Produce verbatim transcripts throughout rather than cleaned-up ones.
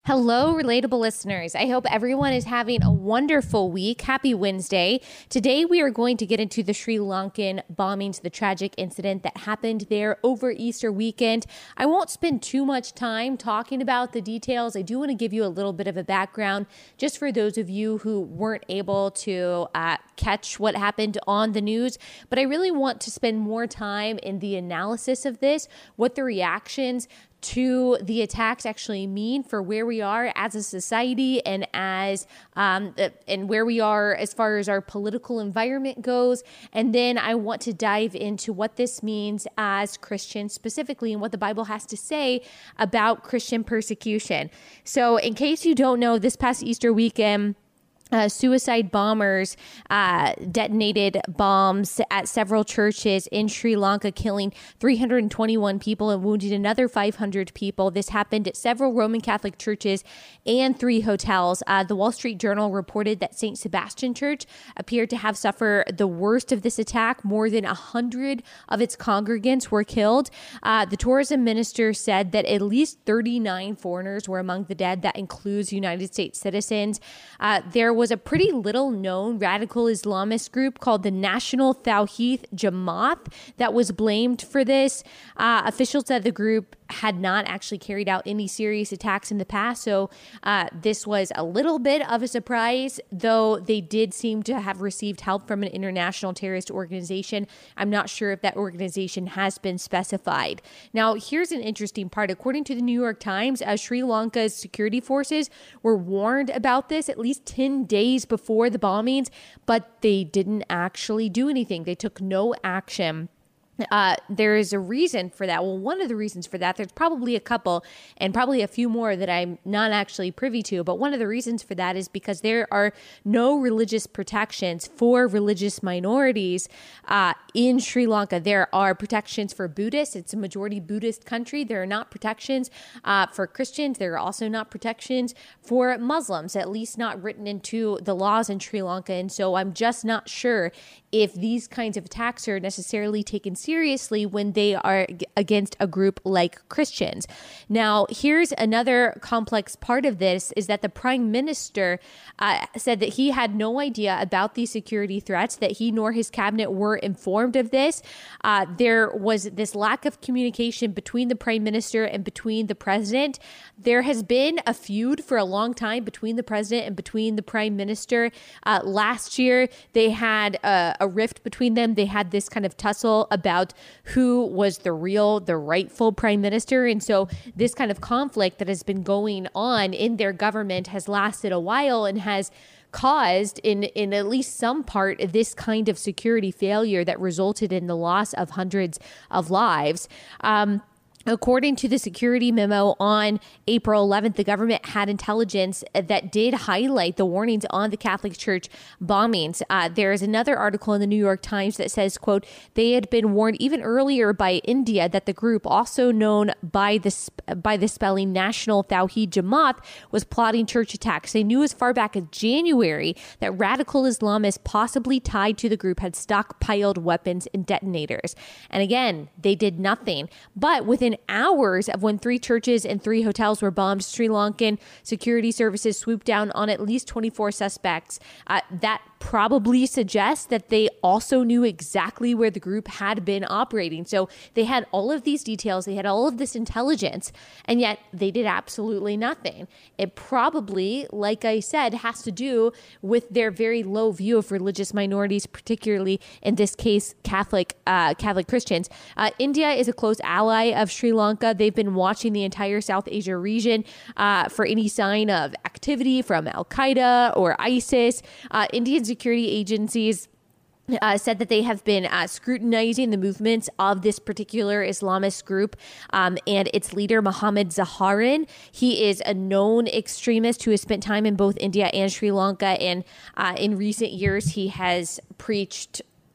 Hello, relatable listeners. I hope everyone is having a wonderful week. Happy Wednesday. Today, we are going to get into the Sri Lankan bombings, the tragic incident that happened there over Easter weekend. I won't spend too much time talking about the details. I do want to give you a little bit of a background just for those of you who weren't able to uh, catch what happened on the news. But I really want to spend more time in the analysis of this, what the reactions to the attacks actually mean for where we are as a society and as um, and where we are as far as our political environment goes. And then I want to dive into what this means as Christians specifically and what the Bible has to say about Christian persecution. So in case you don't know, this past Easter weekend, Uh, suicide bombers uh, detonated bombs at several churches in Sri Lanka, killing three hundred twenty-one people and wounding another five hundred people. This happened at several Roman Catholic churches and three hotels. Uh, the Wall Street Journal reported that Saint Sebastian Church appeared to have suffered the worst of this attack. More than one hundred of its congregants were killed. Uh, the tourism minister said that at least thirty-nine foreigners were among the dead. That includes United States citizens. Uh, there was a pretty little known radical Islamist group called the National Tawhid Jamaat that was blamed for this. Uh, officials said the group had not actually carried out any serious attacks in the past, so uh, this was a little bit of a surprise, though they did seem to have received help from an international terrorist organization. I'm not sure if that organization has been specified. Now, here's an interesting part. According to the New York Times, uh, Sri Lanka's security forces were warned about this at least ten days before the bombings, but they didn't actually do anything. They took no action. Uh, there is a reason for that. Well, one of the reasons for that, there's probably a couple and probably a few more that I'm not actually privy to. But one of the reasons for that is because there are no religious protections for religious minorities uh, in Sri Lanka. There are protections for Buddhists. It's a majority Buddhist country. There are not protections uh, for Christians. There are also not protections for Muslims, at least not written into the laws in Sri Lanka. And so I'm just not sure if these kinds of attacks are necessarily taken seriously when they are against a group like Christians. Now, here's another complex part of this is that the prime minister uh, said that he had no idea about these security threats, that he nor his cabinet were informed of this. Uh, there was this lack of communication between the prime minister and between the president. There has been a feud for a long time between the president and between the prime minister. Uh, last year, they had a a rift between them. They had this kind of tussle about who was the real, the rightful prime minister. And so this kind of conflict that has been going on in their government has lasted a while and has caused in, in at least some part this kind of security failure that resulted in the loss of hundreds of lives. Um, According to the security memo on April eleventh, the government had intelligence that did highlight the warnings on the Catholic Church bombings. Uh, there is another article in the New York Times that says, quote, they had been warned even earlier by India that the group, also known by the, by the spelling National Tawhid Jamaat, was plotting church attacks. They knew as far back as January that radical Islamists possibly tied to the group had stockpiled weapons and detonators. And again, they did nothing. But within hours of when three churches and three hotels were bombed, Sri Lankan security services swooped down on at least twenty-four suspects. Uh, that probably suggests that they also knew exactly where the group had been operating. So they had all of these details, they had all of this intelligence, and yet they did absolutely nothing. It probably, like I said, has to do with their very low view of religious minorities, particularly in this case, Catholic uh, Catholic Christians. Uh, India is a close ally of Sri Lanka. They've been watching the entire South Asia region uh, for any sign of activity from Al-Qaeda or ISIS. Uh, Indian security agencies Uh, said that they have been uh, scrutinizing the movements of this particular Islamist group um, and its leader, Mohammed Zaharin. He is a known extremist who has spent time in both India and Sri Lanka. And uh, in recent years, he has preached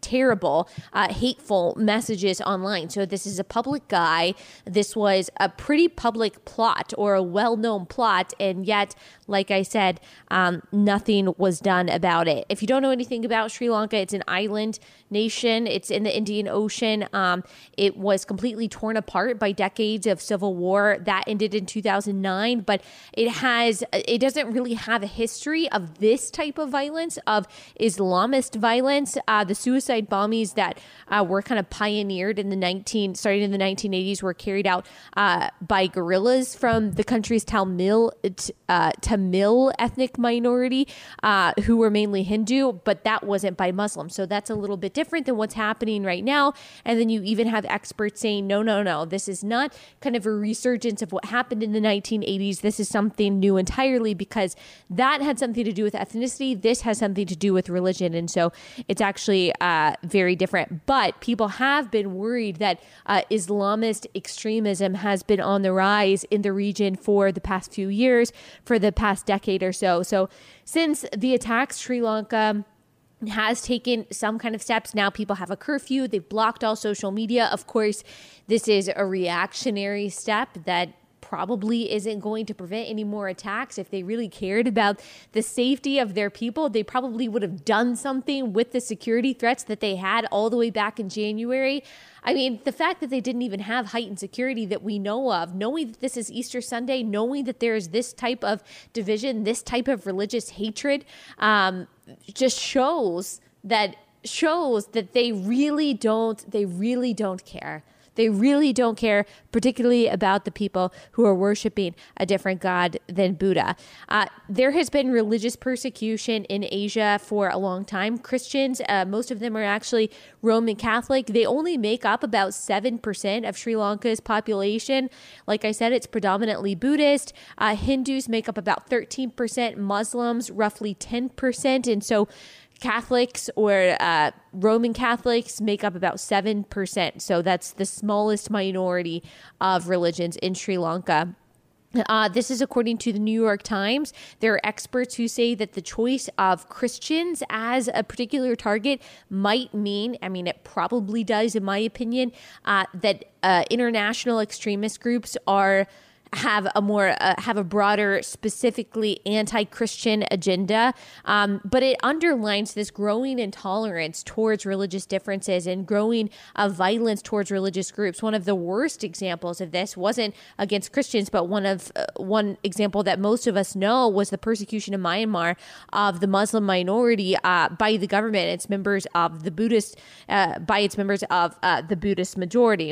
terrible, uh, hateful messages online. So this is a public guy. This was a pretty public plot, or a well-known plot, and yet, like I said, um, nothing was done about it. If you don't know anything about Sri Lanka, it's an island nation. It's in the Indian Ocean. Um, it was completely torn apart by decades of civil war. That ended in two thousand nine, but it has, it doesn't really have a history of this type of violence, of Islamist violence. Uh, the suicide bombings that uh, were kind of pioneered in the nineteen, starting in the nineteen eighties, were carried out uh, by guerrillas from the country's Tamil, uh, Tamil ethnic minority, uh, who were mainly Hindu, but that wasn't by Muslims. So that's a little bit different than what's happening right now. And then you even have experts saying, no, no, no, this is not kind of a resurgence of what happened in the nineteen eighties. This is something new entirely, because that had something to do with ethnicity. This has something to do with religion. And so it's actually uh, very different. But people have been worried that uh, Islamist extremism has been on the rise in the region for the past few years, for the past decade or so. So since the attacks, Sri Lanka has taken some kind of steps. Now people have a curfew. They've blocked all social media. Of course, this is a reactionary step that probably isn't going to prevent any more attacks. If they really cared about the safety of their people, they probably would have done something with the security threats that they had all the way back in January. I mean, the fact that they didn't even have heightened security that we know of, knowing that this is Easter Sunday, knowing that there is this type of division, this type of religious hatred, um, just shows that shows that they really don't, they really don't care. They really don't care, particularly about the people who are worshiping a different God than Buddha. Uh, there has been religious persecution in Asia for a long time. Christians, uh, most of them are actually Roman Catholic. They only make up about seven percent of Sri Lanka's population. Like I said, it's predominantly Buddhist. Uh, Hindus make up about thirteen percent, Muslims roughly ten percent. And so Catholics, or uh, Roman Catholics, make up about seven percent. So that's the smallest minority of religions in Sri Lanka. Uh, this is according to the New York Times. There are experts who say that the choice of Christians as a particular target might mean, I mean, it probably does, in my opinion, uh, that uh, international extremist groups are have a more uh, have a broader, specifically anti-Christian agenda, um, but it underlines this growing intolerance towards religious differences and growing uh, violence towards religious groups. One of the worst examples of this wasn't against Christians, but one of uh, one example that most of us know was the persecution in Myanmar of the Muslim minority uh, by the government, its members of the Buddhist, uh, by its members of uh, the Buddhist majority.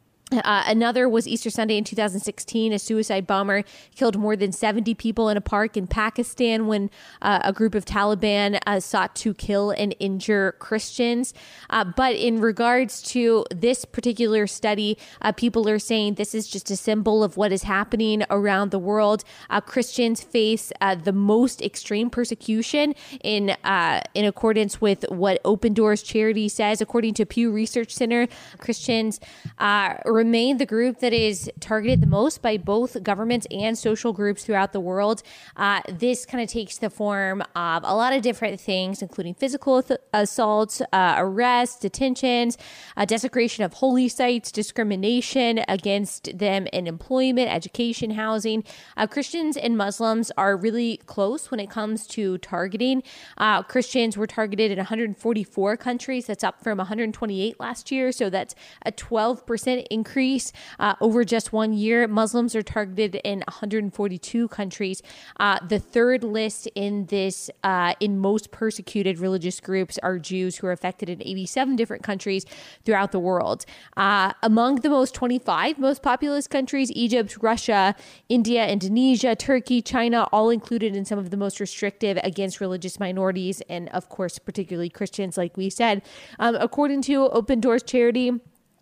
Uh, another was Easter Sunday in two thousand sixteen. A suicide bomber killed more than seventy people in a park in Pakistan when uh, a group of Taliban uh, sought to kill and injure Christians. Uh, but in regards to this particular study, uh, people are saying this is just a symbol of what is happening around the world. Uh, Christians face uh, the most extreme persecution in uh, in accordance with what Open Doors charity says. According to Pew Research Center, Christians uh, remain the group that is targeted the most by both governments and social groups throughout the world. Uh, this kind of takes the form of a lot of different things, including physical th- assaults, uh, arrests, detentions, uh, desecration of holy sites, discrimination against them in employment, education, housing. Uh, Christians and Muslims are really close when it comes to targeting. Uh, Christians were targeted in one hundred forty-four countries. That's up from one hundred twenty-eight last year. So that's a twelve percent increase. Increase uh, over just one year. Muslims are targeted in one hundred forty-two countries. Uh, the third list in this, uh, in most persecuted religious groups, are Jews, who are affected in eighty-seven different countries throughout the world. Uh, among the most twenty-five most populous countries, Egypt, Russia, India, Indonesia, Turkey, China, all included in some of the most restrictive against religious minorities, and of course, particularly Christians, like we said. Um, according to Open Doors charity,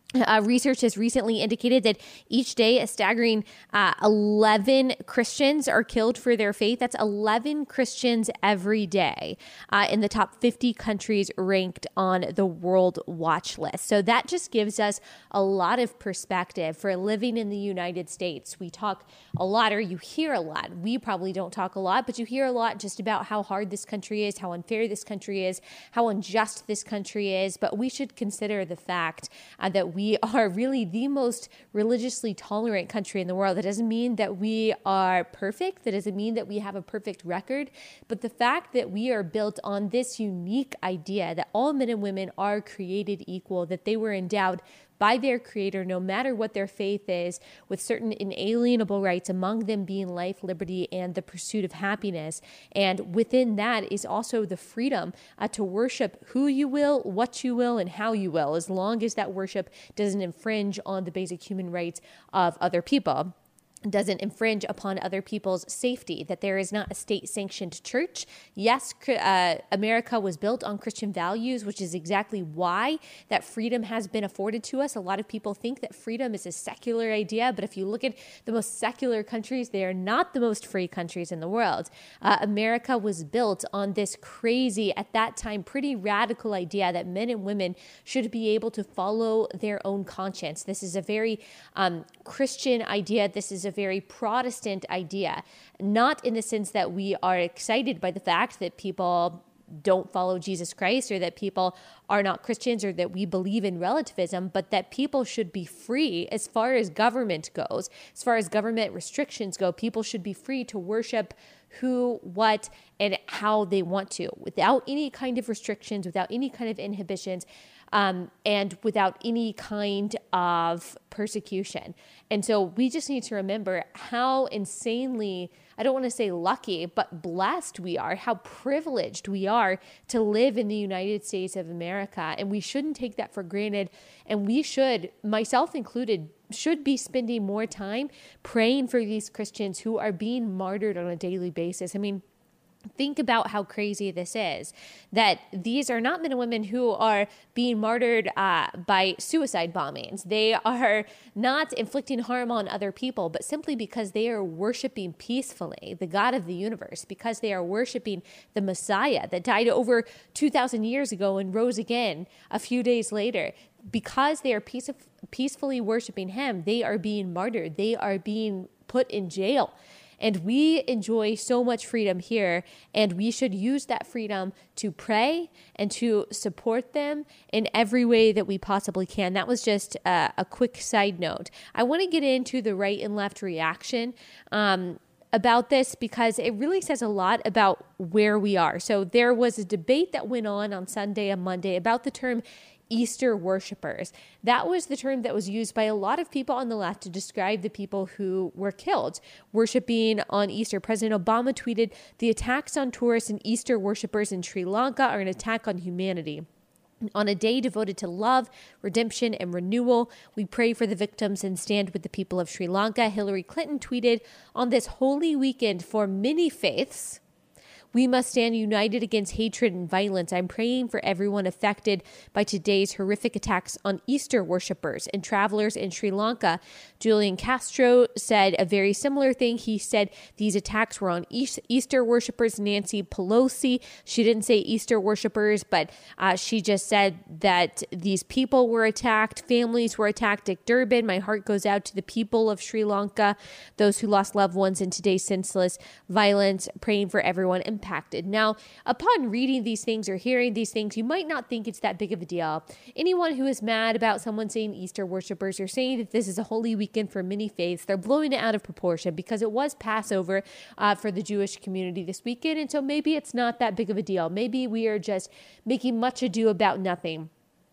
Uh, research has recently indicated that each day a staggering uh, eleven Christians are killed for their faith. That's eleven Christians every day uh, in the top fifty countries ranked on the World Watch List. So that just gives us a lot of perspective for living in the United States. We talk a lot, or you hear a lot. We probably don't talk a lot, but you hear a lot just about how hard this country is, how unfair this country is, how unjust this country is. But we should consider the fact uh, that we We are really the most religiously tolerant country in the world. That doesn't mean that we are perfect. That doesn't mean that we have a perfect record. But the fact that we are built on this unique idea that all men and women are created equal, that they were endowed by their creator, no matter what their faith is, with certain inalienable rights, among them being life, liberty, and the pursuit of happiness. And within that is also the freedom uh, to worship who you will, what you will, and how you will, as long as that worship doesn't infringe on the basic human rights of other people, doesn't infringe upon other people's safety, that there is not a state-sanctioned church. Yes, uh, America was built on Christian values, which is exactly why that freedom has been afforded to us. A lot of people think that freedom is a secular idea, but if you look at the most secular countries, they are not the most free countries in the world. Uh, America was built on this crazy, at that time, pretty radical idea that men and women should be able to follow their own conscience. This is a very um, Christian idea. This is a very Protestant idea, not in the sense that we are excited by the fact that people don't follow Jesus Christ or that people are not Christians or that we believe in relativism, but that people should be free as far as government goes, as far as government restrictions go. People should be free to worship who, what, and how they want to, without any kind of restrictions, without any kind of inhibitions, um, and without any kind of persecution. And so we just need to remember how insanely, I don't want to say lucky, but blessed we are, how privileged we are to live in the United States of America. And we shouldn't take that for granted. And we should, myself included, should be spending more time praying for these Christians who are being martyred on a daily basis. I mean, think about how crazy this is, that these are not men and women who are being martyred uh, by suicide bombings. They are not inflicting harm on other people, but simply because they are worshiping peacefully the God of the universe, because they are worshiping the Messiah that died over two thousand years ago and rose again a few days later. Because they are peace- peacefully worshiping him, they are being martyred. They are being put in jail. And we enjoy so much freedom here, and we should use that freedom to pray and to support them in every way that we possibly can. That was just a, a quick side note. I want to get into the right and left reaction um, about this because it really says a lot about where we are. So there was a debate that went on on Sunday and Monday about the term Easter worshipers. That was the term that was used by a lot of people on the left to describe the people who were killed worshiping on Easter. President Obama tweeted, "The attacks on tourists and Easter worshipers in Sri Lanka are an attack on humanity. On a day devoted to love, redemption, and renewal, we pray for the victims and stand with the people of Sri Lanka." Hillary Clinton tweeted, "On this holy weekend for many faiths, we must stand united against hatred and violence. I'm praying for everyone affected by today's horrific attacks on Easter worshipers and travelers in Sri Lanka." Julian Castro said a very similar thing. He said these attacks were on Easter worshipers. Nancy Pelosi, she didn't say Easter worshipers, but uh, she just said that these people were attacked, families were attacked. Dick Durbin, my heart goes out to the people of Sri Lanka, those who lost loved ones in today's senseless violence, praying for everyone impacted. Impacted. Now, upon reading these things or hearing these things, you might not think it's that big of a deal. Anyone who is mad about someone saying Easter worshipers or saying that this is a holy weekend for many faiths, they're blowing it out of proportion because it was Passover uh, for the Jewish community this weekend. And so maybe it's not that big of a deal. Maybe we are just making much ado about nothing.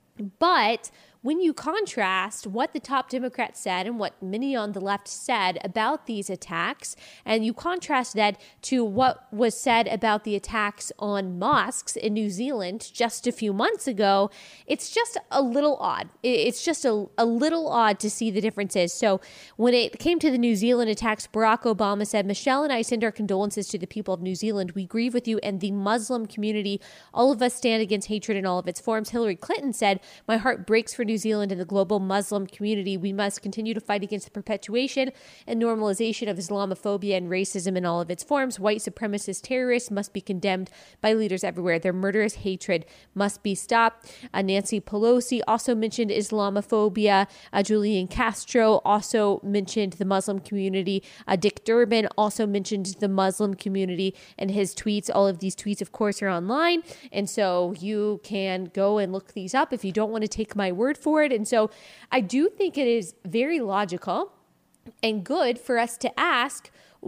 But when you contrast what the top Democrats said and what many on the left said about these attacks, and you contrast that to what was said about the attacks on mosques in New Zealand just a few months ago, it's just a little odd. It's just a, a little odd to see the differences. So when it came to the New Zealand attacks, Barack Obama said, "Michelle and I send our condolences to the people of New Zealand. We grieve with you and the Muslim community. All of us stand against hatred in all of its forms." Hillary Clinton said, "My heart breaks for New New Zealand and the global Muslim community, we must continue to fight against the perpetuation and normalization of Islamophobia and racism in all of its forms. White supremacist terrorists must be condemned by leaders everywhere. Their murderous hatred must be stopped. Uh, Nancy Pelosi also mentioned Islamophobia. Uh, Julian Castro also mentioned the Muslim community. Uh, Dick Durbin also mentioned the Muslim community in his tweets. All of these tweets, of course, are online. And so you can go and look these up if you don't want to take my word for it. And so I do think it is very logical and good for us to ask,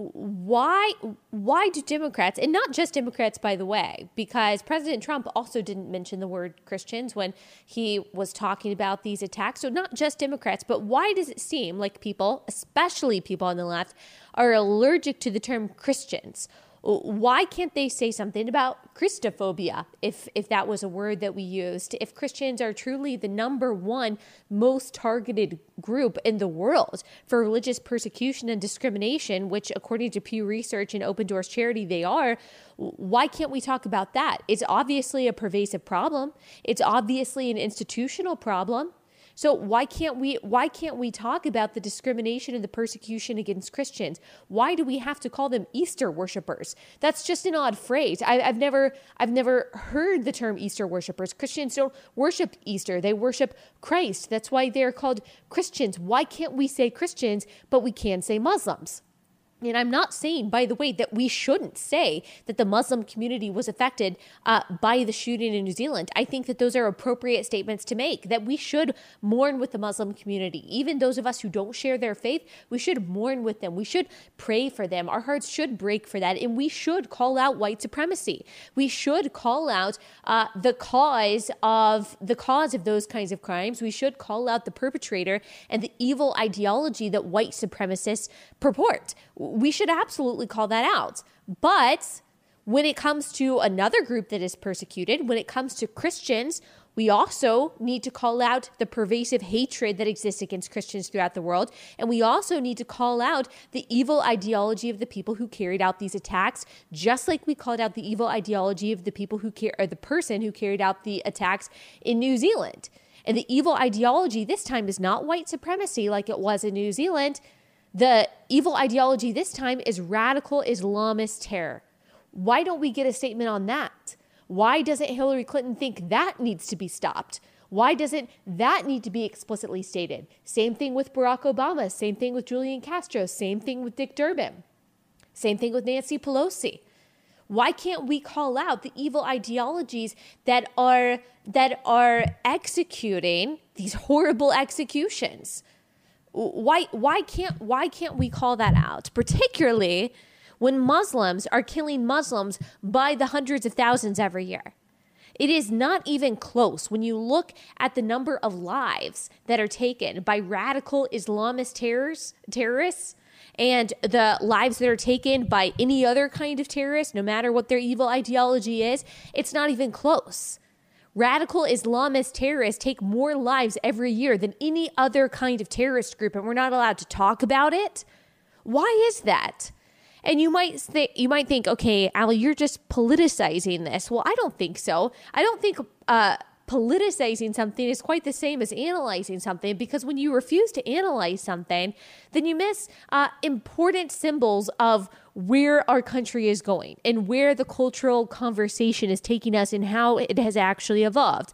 why why do Democrats, and not just Democrats, by the way, because President Trump also didn't mention the word Christians when he was talking about these attacks. So not just Democrats, but why does it seem like people, especially people on the left, are allergic to the term Christians? Why can't they say something about Christophobia, if if that was a word that we used? If Christians are truly the number one most targeted group in the world for religious persecution and discrimination, which according to Pew Research and Open Doors Charity, they are, why can't we talk about that? It's obviously a pervasive problem. It's obviously an institutional problem. So why can't we why can't we talk about the discrimination and the persecution against Christians? Why do we have to call them Easter worshipers? That's just an odd phrase. I, I've never I've never heard the term Easter worshipers. Christians don't worship Easter. They worship Christ. That's why they're called Christians. Why can't we say Christians, but we can say Muslims? And I'm not saying, by the way, that we shouldn't say that the Muslim community was affected uh, by the shooting in New Zealand. I think that those are appropriate statements to make, that we should mourn with the Muslim community. Even those of us who don't share their faith, we should mourn with them. We should pray for them. Our hearts should break for that. And we should call out white supremacy. We should call out uh, the cause of the cause of those kinds of crimes. We should call out the perpetrator and the evil ideology that white supremacists purport. We should absolutely call that out. But when it comes to another group that is persecuted, when it comes to Christians, we also need to call out the pervasive hatred that exists against Christians throughout the world. And we also need to call out the evil ideology of the people who carried out these attacks, just like we called out the evil ideology of the people who car- or the person who carried out the attacks in New Zealand. And the evil ideology this time is not white supremacy like it was in New Zealand. The evil ideology this time is radical Islamist terror. Why don't we get a statement on that? Why doesn't Hillary Clinton think that needs to be stopped? Why doesn't that need to be explicitly stated? Same thing with Barack Obama. Same thing with Julian Castro. Same thing with Dick Durbin. Same thing with Nancy Pelosi. Why can't we call out the evil ideologies that are that are executing these horrible executions? Why why can't why can't we call that out? Particularly when Muslims are killing Muslims by the hundreds of thousands every year. It is not even close when you look at the number of lives that are taken by radical Islamist terrors, terrorists and the lives that are taken by any other kind of terrorist, no matter what their evil ideology is. It's not even close. Radical Islamist terrorists take more lives every year than any other kind of terrorist group, and we're not allowed to talk about it. Why is that? And you might th- you might think, okay, Allie, you're just politicizing this. Well, I don't think so. I don't think uh, politicizing something is quite the same as analyzing something, because when you refuse to analyze something, then you miss uh, important symbols of where our country is going and where the cultural conversation is taking us and how it has actually evolved.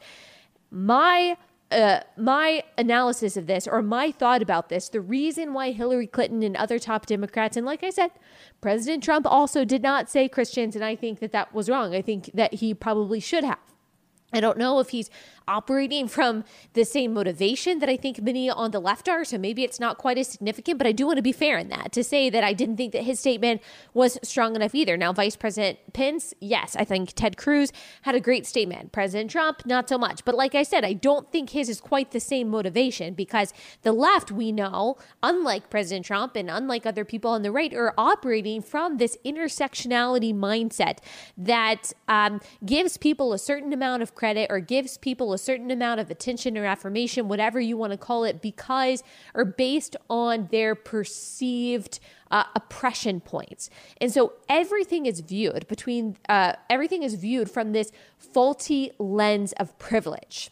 My Uh, my analysis of this, or my thought about this, the reason why Hillary Clinton and other top Democrats, and like I said, President Trump also did not say Christians, and I think that that was wrong. I think that he probably should have. I don't know if he's operating from the same motivation that I think many on the left are, so maybe it's not quite as significant, but I do want to be fair in that, to say that I didn't think that his statement was strong enough either. Now, Vice President Pence, yes, I think Ted Cruz had a great statement. President Trump, not so much. But like I said, I don't think his is quite the same motivation, because the left, we know, unlike President Trump and unlike other people on the right, are operating from this intersectionality mindset that um, gives people a certain amount of credit or gives people a certain amount of attention or affirmation, whatever you want to call it, because or based on their perceived uh, oppression points. And so everything is viewed between uh, everything is viewed from this faulty lens of privilege.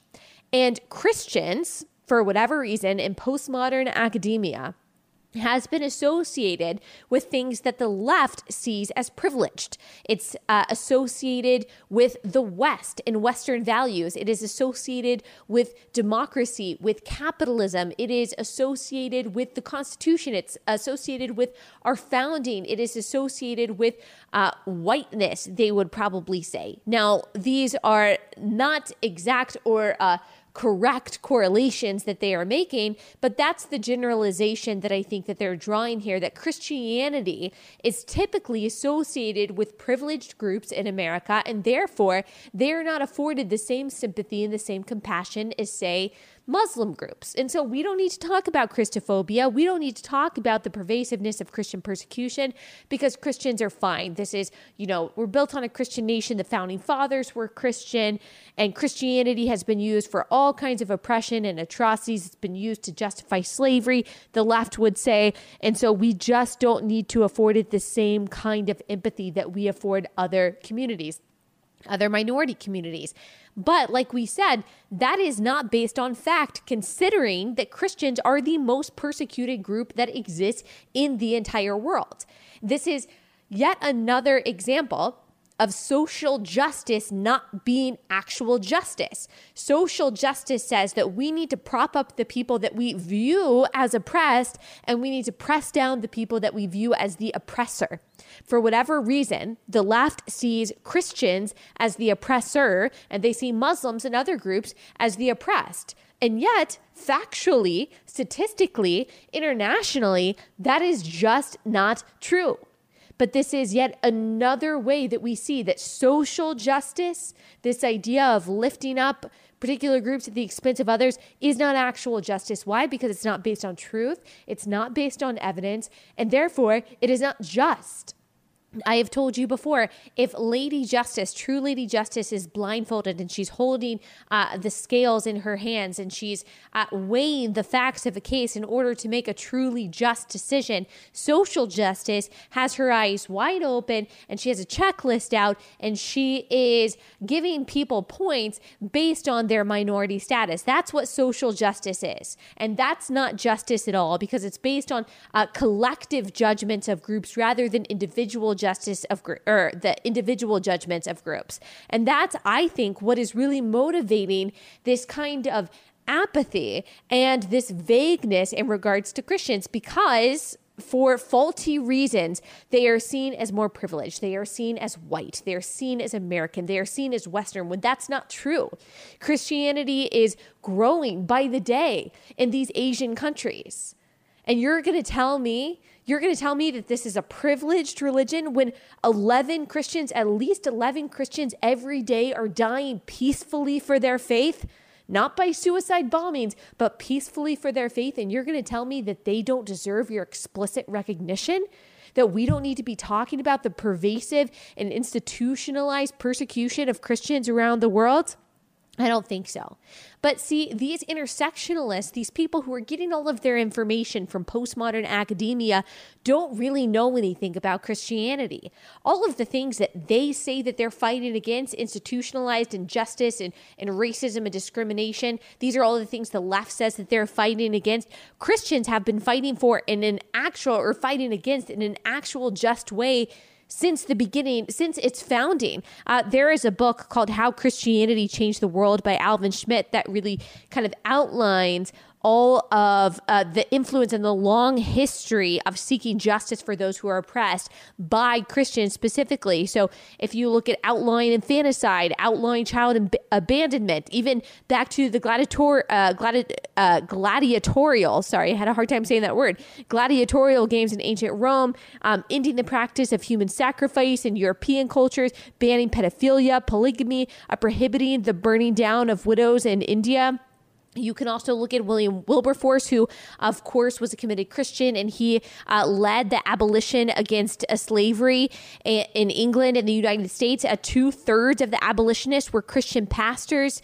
And Christians, for whatever reason, in postmodern academia, has been associated with things that the left sees as privileged. It's uh, associated with the West and Western values. It is associated with democracy, with capitalism. It is associated with the Constitution. It's associated with our founding. It is associated with uh, whiteness, they would probably say. Now, these are not exact or uh, correct correlations that they are making, but that's the generalization that I think that they're drawing here, that Christianity is typically associated with privileged groups in America, and therefore they're not afforded the same sympathy and the same compassion as, say, Muslim groups. And so we don't need to talk about Christophobia. We don't need to talk about the pervasiveness of Christian persecution because Christians are fine. This is, you know, we're built on a Christian nation. The founding fathers were Christian, and Christianity has been used for all kinds of oppression and atrocities. It's been used to justify slavery, the left would say. And so we just don't need to afford it the same kind of empathy that we afford other communities, other minority communities. But like we said, that is not based on fact, considering that Christians are the most persecuted group that exists in the entire world. This is yet another example of social justice not being actual justice. Social justice says that we need to prop up the people that we view as oppressed, and we need to press down the people that we view as the oppressor. For whatever reason, the left sees Christians as the oppressor, and they see Muslims and other groups as the oppressed. And yet, factually, statistically, internationally, that is just not true. But this is yet another way that we see that social justice, this idea of lifting up particular groups at the expense of others, is not actual justice. Why? Because it's not based on truth. It's not based on evidence. And therefore, it is not just. I have told you before, if Lady Justice, true Lady Justice, is blindfolded and she's holding uh, the scales in her hands and she's uh, weighing the facts of a case in order to make a truly just decision, social justice has her eyes wide open and she has a checklist out and she is giving people points based on their minority status. That's what social justice is. And that's not justice at all, because it's based on uh, collective judgments of groups rather than individual justice of gr- or the individual judgments of groups. And that's, I think, what is really motivating this kind of apathy and this vagueness in regards to Christians, because for faulty reasons, they are seen as more privileged. They are seen as white. They are seen as American. They are seen as Western, when that's not true. Christianity is growing by the day in these Asian countries. And you're going to tell me, you're going to tell me that this is a privileged religion when eleven Christians, at least eleven Christians every day are dying peacefully for their faith, not by suicide bombings, but peacefully for their faith. And you're going to tell me that they don't deserve your explicit recognition, that we don't need to be talking about the pervasive and institutionalized persecution of Christians around the world? I don't think so. But see, these intersectionalists, these people who are getting all of their information from postmodern academia, don't really know anything about Christianity. All of the things that they say that they're fighting against, institutionalized injustice and, and racism and discrimination, these are all the things the left says that they're fighting against. Christians have been fighting for in an actual, or fighting against in an actual just way since the beginning, since its founding. Uh, there is a book called How Christianity Changed the World by Alvin Schmidt that really kind of outlines all of uh, the influence and the long history of seeking justice for those who are oppressed by Christians specifically. So if you look at outlawing infanticide, outlawing child ab- abandonment, even back to the gladiator, uh, gladi- uh, gladiatorial, sorry, I had a hard time saying that word, gladiatorial games in ancient Rome, um, ending the practice of human sacrifice in European cultures, banning pedophilia, polygamy, uh, prohibiting the burning down of widows in India. You can also look at William Wilberforce, who, of course, was a committed Christian, and he uh, led the abolition against uh, slavery in, in England and the United States. Uh, two-thirds of the abolitionists were Christian pastors.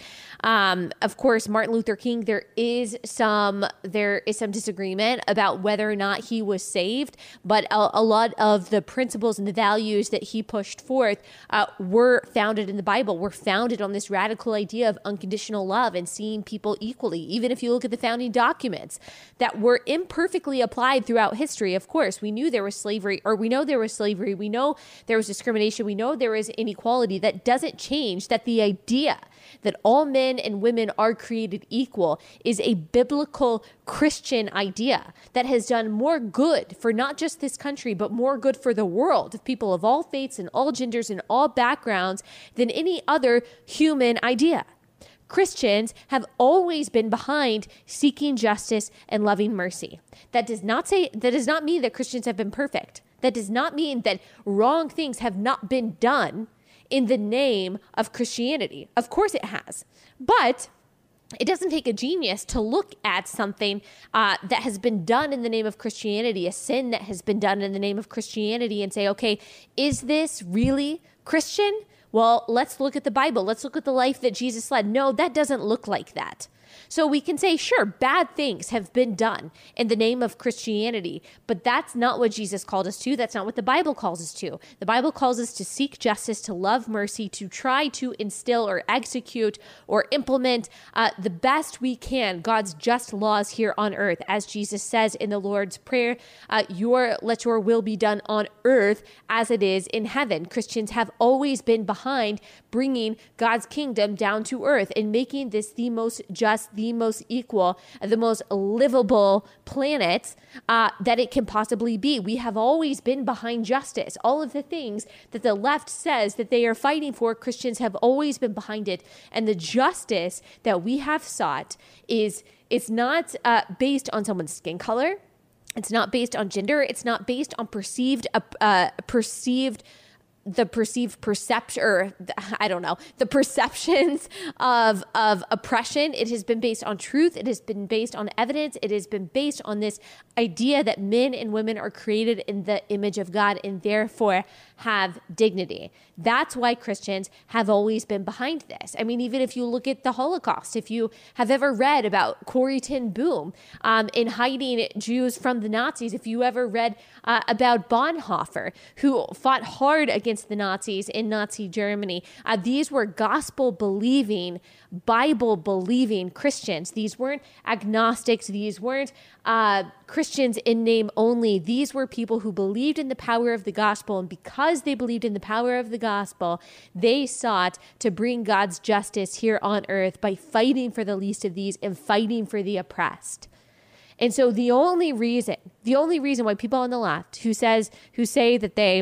Um, of course, Martin Luther King, there is some there is some disagreement about whether or not he was saved, but a, a lot of the principles and the values that he pushed forth uh, were founded in the Bible, were founded on this radical idea of unconditional love and seeing people equally. Even if you look at the founding documents that were imperfectly applied throughout history, of course, we knew there was slavery, or we know there was slavery, we know there was discrimination, we know there is inequality. That doesn't change that the idea that all men and women are created equal is a biblical Christian idea that has done more good for not just this country, but more good for the world of people of all faiths and all genders and all backgrounds than any other human idea. Christians have always been behind seeking justice and loving mercy. That does not say, that does not mean that Christians have been perfect. That does not mean that wrong things have not been done in the name of Christianity. Of course it has. But it doesn't take a genius to look at something uh, that has been done in the name of Christianity, a sin that has been done in the name of Christianity, and say, okay, is this really Christian? Well, let's look at the Bible. Let's look at the life that Jesus led. No, that doesn't look like that. So we can say, sure, bad things have been done in the name of Christianity, but that's not what Jesus called us to. That's not what the Bible calls us to. The Bible calls us to seek justice, to love mercy, to try to instill or execute or implement uh, the best we can God's just laws here on earth. As Jesus says in the Lord's Prayer, uh, your let your will be done on earth as it is in heaven. Christians have always been behind bringing God's kingdom down to earth and making this the most just, the most equal, the most livable planet uh, that it can possibly be. We have always been behind justice. All of the things that the left says that they are fighting for, Christians have always been behind it. And the justice that we have sought is it's not uh, based on someone's skin color. It's not based on gender. It's not based on perceived uh, uh, perceived. the perceived perception, or I don't know, the perceptions of, of oppression. It has been based on truth. It has been based on evidence. It has been based on this idea that men and women are created in the image of God and therefore have dignity. That's why Christians have always been behind this. I mean, even if you look at the Holocaust, if you have ever read about Corrie ten Boom um, in hiding Jews from the Nazis, if you ever read uh, about Bonhoeffer, who fought hard against the Nazis in Nazi Germany, uh, these were gospel-believing, Bible-believing Christians. These weren't agnostics. These weren't uh, Christians in name only. These were people who believed in the power of the gospel, and because they believed in the power of the gospel, they sought to bring God's justice here on earth by fighting for the least of these and fighting for the oppressed. And so the only reason, the only reason why people on the left who says, who say that they,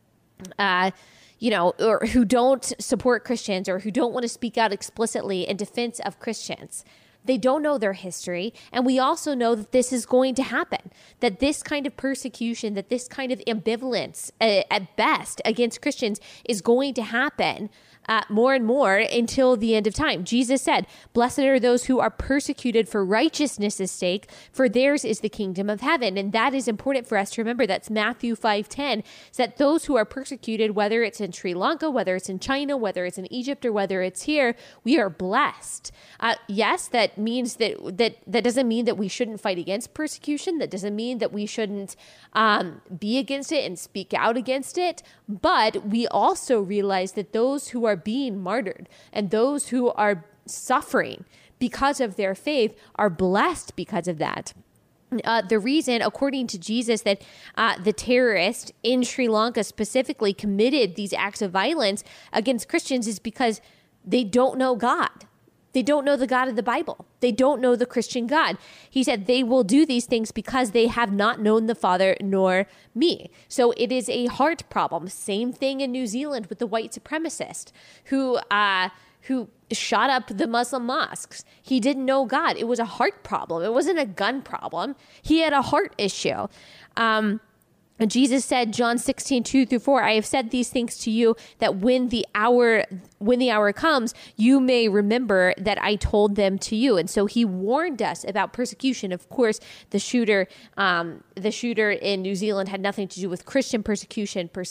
uh, you know, or who don't support Christians or who don't want to speak out explicitly in defense of Christians, they don't know their history. And we also know that this is going to happen, that this kind of persecution, that this kind of ambivalence uh, at best against Christians is going to happen Uh, more and more until the end of time. Jesus said, "Blessed are those who are persecuted for righteousness' sake, for theirs is the kingdom of heaven." And that is important for us to remember. That's Matthew five ten, that those who are persecuted, whether it's in Sri Lanka, whether it's in China, whether it's in Egypt, or whether it's here, we are blessed. Uh, yes, that means that, that that doesn't mean that we shouldn't fight against persecution. That doesn't mean that we shouldn't um, be against it and speak out against it. But we also realize that those who are being martyred and those who are suffering because of their faith are blessed because of that. Uh, the reason, according to Jesus, that uh, the terrorists in Sri Lanka specifically committed these acts of violence against Christians is because they don't know God. They don't know the God of the Bible. They don't know the Christian God. He said they will do these things because they have not known the Father nor me. So it is a heart problem. Same thing in New Zealand with the white supremacist who uh, who shot up the Muslim mosques. He didn't know God. It was a heart problem. It wasn't a gun problem. He had a heart issue. Um, And Jesus said, John sixteen, two through four, "I have said these things to you that when the hour when the hour comes, you may remember that I told them to you." And so he warned us about persecution. Of course, the shooter, um, the shooter in New Zealand had nothing to do with Christian persecution per se,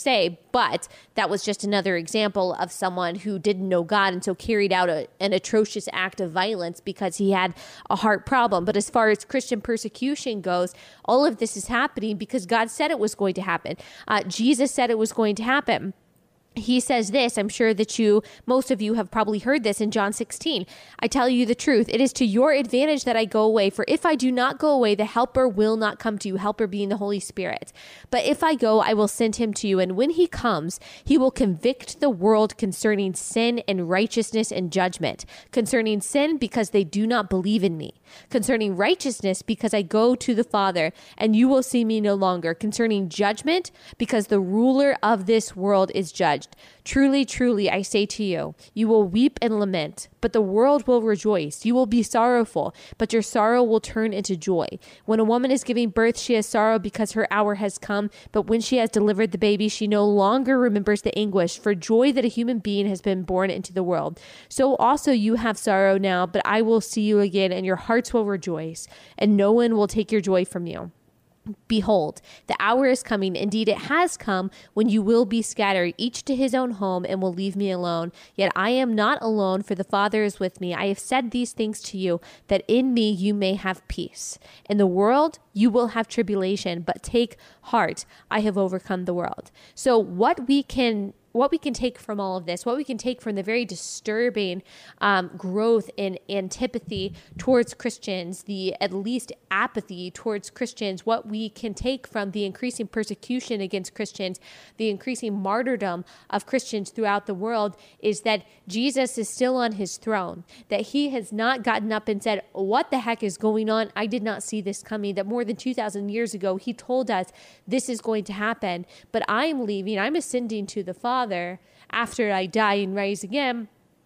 But that was just another example of someone who didn't know God and so carried out a, an atrocious act of violence because he had a heart problem. But as far as Christian persecution goes, all of this is happening because God said it was going to happen. Uh, Jesus said it was going to happen. He says this, I'm sure that you, most of you have probably heard this in John sixteen. I tell you the truth, it is to your advantage that I go away. For if I do not go away, the helper will not come to you, helper being the Holy Spirit. But if I go, I will send him to you. And when he comes, he will convict the world concerning sin and righteousness and judgment. Concerning sin, because they do not believe in me. Concerning righteousness, because I go to the Father, and you will see me no longer. Concerning judgment, because the ruler of this world is judged. Truly, truly, I say to you, you will weep and lament, but the world will rejoice. You will be sorrowful, but your sorrow will turn into joy. When a woman is giving birth, she has sorrow because her hour has come, but when she has delivered the baby, she no longer remembers the anguish for joy that a human being has been born into the world. So also you have sorrow now, but I will see you again, and your hearts will rejoice, and no one will take your joy from you. Behold, the hour is coming. Indeed, it has come when you will be scattered, each to his own home, and will leave me alone. Yet I am not alone, for the Father is with me. I have said these things to you, that in me you may have peace. In the world you will have tribulation, but take heart. I have overcome the world. So what we can What we can take from all of this, what we can take from the very disturbing um, growth in antipathy towards Christians, the at least apathy towards Christians, what we can take from the increasing persecution against Christians, the increasing martyrdom of Christians throughout the world, is that Jesus is still on his throne, that he has not gotten up and said, what the heck is going on? I did not see this coming, that more than two thousand years ago, he told us this is going to happen, but I'm leaving, I'm ascending to the Father. Father after I die and rise again,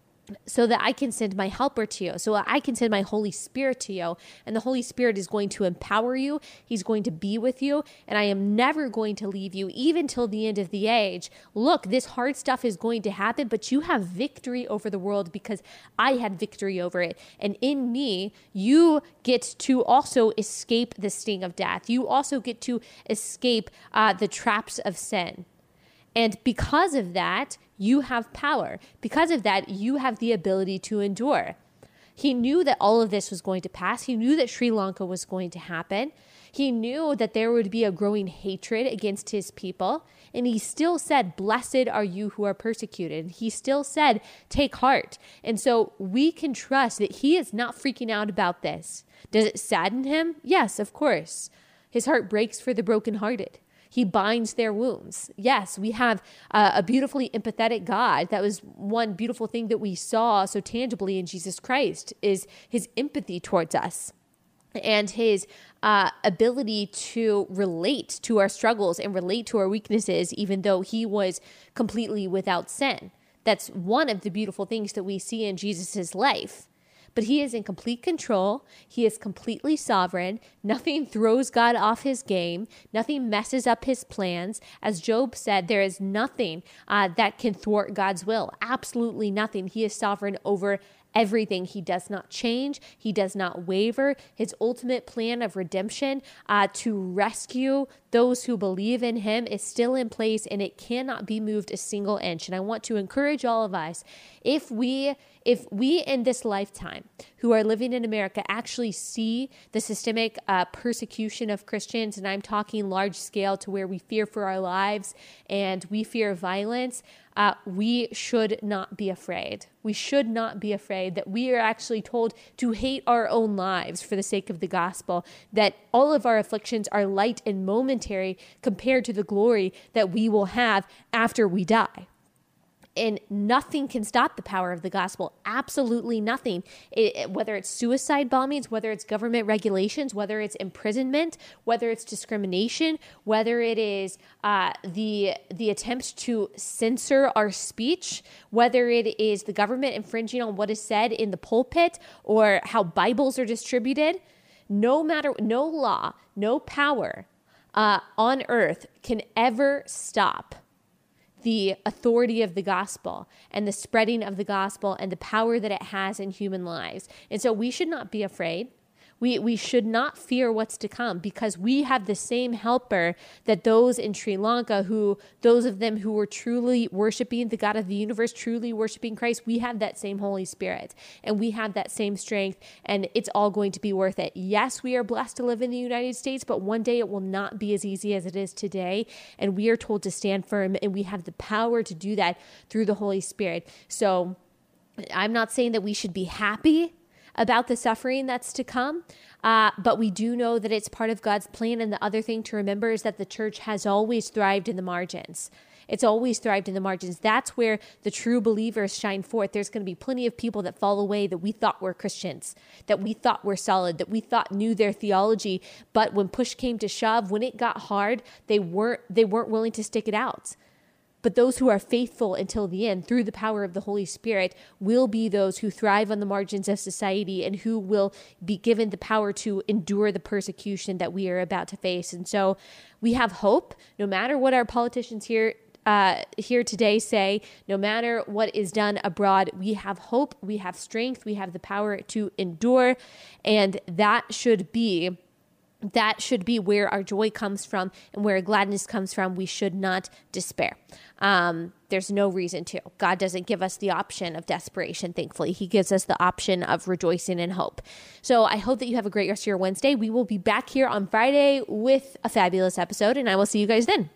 so that I can send my helper to you, so I can send my Holy Spirit to you, and the Holy Spirit is going to empower you. He's going to be with you, and I am never going to leave you, even till the end of the age. Look, this hard stuff is going to happen, but you have victory over the world because I had victory over it, and in me, you get to also escape the sting of death. You also get to escape uh, the traps of sin. And because of that, you have power. Because of that, you have the ability to endure. He knew that all of this was going to pass. He knew that Sri Lanka was going to happen. He knew that there would be a growing hatred against his people. And he still said, blessed are you who are persecuted. He still said, take heart. And so we can trust that he is not freaking out about this. Does it sadden him? Yes, of course. His heart breaks for the brokenhearted. He binds their wounds. Yes, we have uh, a beautifully empathetic God. That was one beautiful thing that we saw so tangibly in Jesus Christ, is his empathy towards us and his uh, ability to relate to our struggles and relate to our weaknesses, even though he was completely without sin. That's one of the beautiful things that we see in Jesus's life. But he is in complete control. He is completely sovereign. Nothing throws God off his game. Nothing messes up his plans. As Job said, there is nothing uh, that can thwart God's will. Absolutely nothing. He is sovereign over everything. He does not change. He does not waver. His ultimate plan of redemption uh, to rescue those who believe in him is still in place, and it cannot be moved a single inch. And I want to encourage all of us, if we if we in this lifetime who are living in America actually see the systemic uh, persecution of Christians, and I'm talking large scale to where we fear for our lives and we fear violence, uh, we should not be afraid. We should not be afraid that we are actually told to hate our own lives for the sake of the gospel, that all of our afflictions are light and momentary compared to the glory that we will have after we die. And nothing can stop the power of the gospel. Absolutely nothing. It, whether it's suicide bombings, whether it's government regulations, whether it's imprisonment, whether it's discrimination, whether it is uh, the the attempt to censor our speech, whether it is the government infringing on what is said in the pulpit or how Bibles are distributed, no matter, no law, no power uh, on earth can ever stop the authority of the gospel and the spreading of the gospel and the power that it has in human lives. And so we should not be afraid. We, we should not fear what's to come because we have the same helper that those in Sri Lanka, who those of them who were truly worshiping the God of the universe, truly worshiping Christ, we have that same Holy Spirit and we have that same strength, and it's all going to be worth it. Yes, we are blessed to live in the United States, but one day it will not be as easy as it is today. And we are told to stand firm, and we have the power to do that through the Holy Spirit. So I'm not saying that we should be happy about the suffering that's to come. Uh, but we do know that it's part of God's plan. And the other thing to remember is that the church has always thrived in the margins. It's always thrived in the margins. That's where the true believers shine forth. There's going to be plenty of people that fall away that we thought were Christians, that we thought were solid, that we thought knew their theology. But when push came to shove, when it got hard, they weren't, they weren't willing to stick it out. But those who are faithful until the end through the power of the Holy Spirit will be those who thrive on the margins of society and who will be given the power to endure the persecution that we are about to face. And so we have hope, no matter what our politicians here uh, here today say, no matter what is done abroad, we have hope, we have strength, we have the power to endure, and that should be That should be where our joy comes from and where our gladness comes from. We should not despair. Um, there's no reason to. God doesn't give us the option of desperation, thankfully. He gives us the option of rejoicing and hope. So I hope that you have a great rest of your Wednesday. We will be back here on Friday with a fabulous episode, and I will see you guys then.